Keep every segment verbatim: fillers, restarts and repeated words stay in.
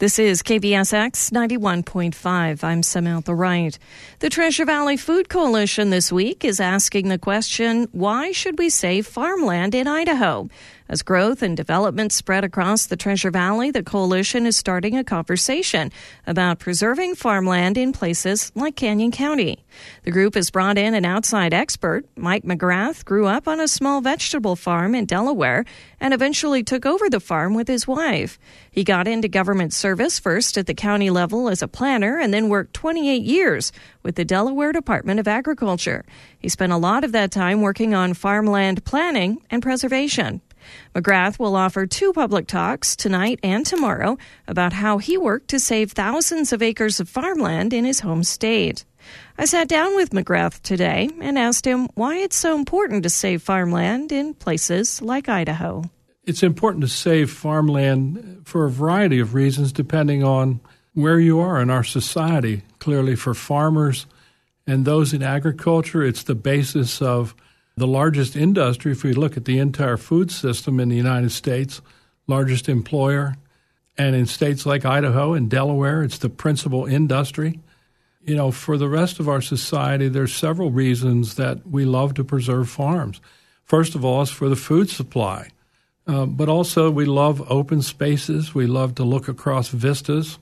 This is K B S X ninety-one point five. I'm Samantha Wright. The Treasure Valley Food Coalition this week is asking the question, why should we save farmland in Idaho? As growth and development spread across the Treasure Valley, the coalition is starting a conversation about preserving farmland in places like Canyon County. The group has brought in an outside expert. Mike McGrath grew up on a small vegetable farm in Delaware and eventually took over the farm with his wife. He got into government service first at the county level as a planner and then worked twenty-eight years with the Delaware Department of Agriculture. He spent a lot of that time working on farmland planning and preservation. McGrath will offer two public talks tonight and tomorrow about how he worked to save thousands of acres of farmland in his home state. I sat down with McGrath today and asked him why it's so important to save farmland in places like Idaho. It's important to save farmland for a variety of reasons depending on where you are in our society. Clearly for farmers and those in agriculture, it's the basis of the largest industry. If we look at the entire food system in the United States, largest employer. And in states like Idaho and Delaware, it's the principal industry. You know, for the rest of our society, there's several reasons that we love to preserve farms. First of all, it's for the food supply. Uh, but also we love open spaces. We love to look across vistas.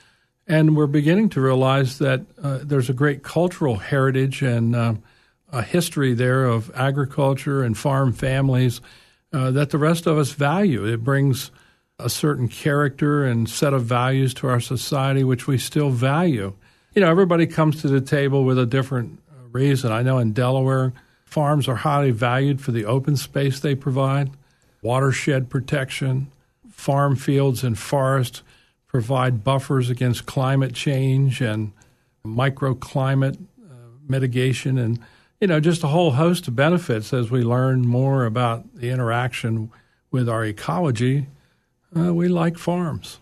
And we're beginning to realize that uh, there's a great cultural heritage and uh, a history there of agriculture and farm families uh, that the rest of us value. It brings a certain character and set of values to our society, which we still value. You know, everybody comes to the table with a different reason. I know in Delaware, farms are highly valued for the open space they provide, watershed protection, farm fields and forests provide buffers against climate change and microclimate uh, mitigation and You know, just a whole host of benefits as we learn more about the interaction with our ecology. Uh, we like farms.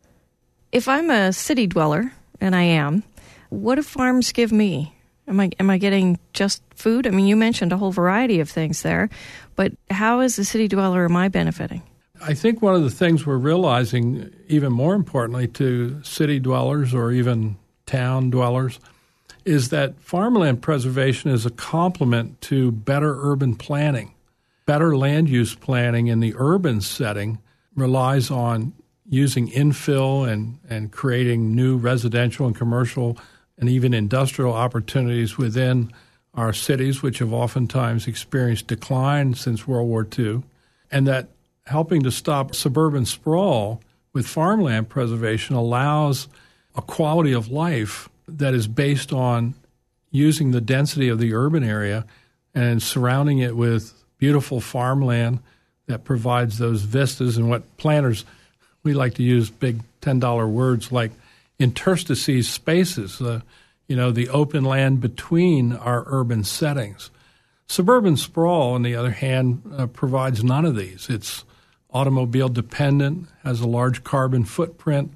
If I'm a city dweller, and I am, what do farms give me? Am I am I getting just food? I mean, you mentioned a whole variety of things there, but how as a city dweller am I benefiting? I think one of the things we're realizing, even more importantly to city dwellers or even town dwellers, is that farmland preservation is a complement to better urban planning. Better land use planning in the urban setting relies on using infill and, and creating new residential and commercial and even industrial opportunities within our cities, which have oftentimes experienced decline since World War Two, and that helping to stop suburban sprawl with farmland preservation allows a quality of life that is based on using the density of the urban area and surrounding it with beautiful farmland that provides those vistas and what planners, we like to use big ten dollar words like interstices spaces, uh, you know, the open land between our urban settings. Suburban sprawl, on the other hand, uh, provides none of these. It's automobile dependent, has a large carbon footprint.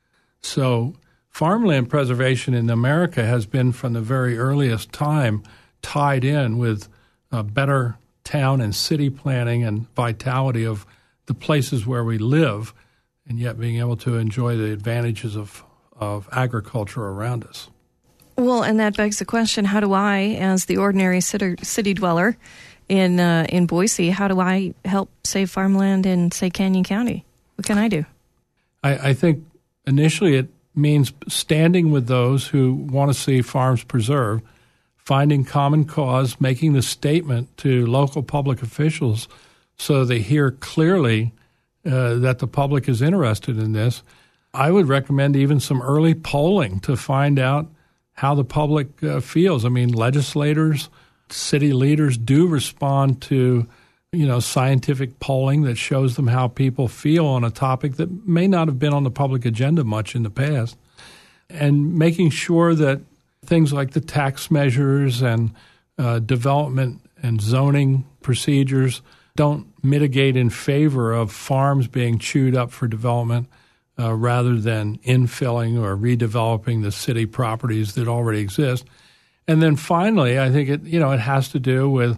So farmland preservation in America has been from the very earliest time tied in with uh, better town and city planning and vitality of the places where we live, and yet being able to enjoy the advantages of, of agriculture around us. Well, and that begs the question, how do I, as the ordinary city, city dweller in uh, in Boise, how do I help save farmland in, say, Canyon County? What can I do? I, I think initially it means standing with those who want to see farms preserved, finding common cause, making the statement to local public officials so they hear clearly uh, that the public is interested in this. I would recommend even some early polling to find out how the public uh, feels. I mean, legislators, city leaders do respond to, you know, scientific polling that shows them how people feel on a topic that may not have been on the public agenda much in the past, and making sure that things like the tax measures and uh, development and zoning procedures don't mitigate in favor of farms being chewed up for development uh, rather than infilling or redeveloping the city properties that already exist. And then finally, I think it, you know, it has to do with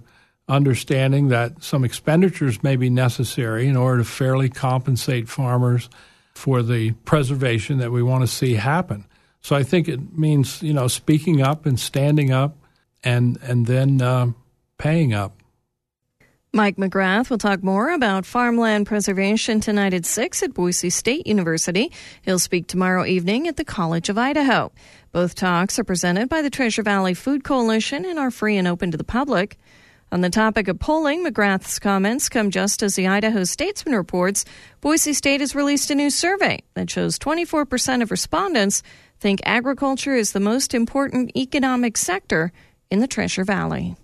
understanding that some expenditures may be necessary in order to fairly compensate farmers for the preservation that we want to see happen. So I think it means, you know, speaking up and standing up and and then uh, paying up. Mike McGrath will talk more about farmland preservation tonight at six at Boise State University. He'll speak tomorrow evening at the College of Idaho. Both talks are presented by the Treasure Valley Food Coalition and are free and open to the public. On the topic of polling, McGrath's comments come just as the Idaho Statesman reports Boise State has released a new survey that shows twenty-four percent of respondents think agriculture is the most important economic sector in the Treasure Valley.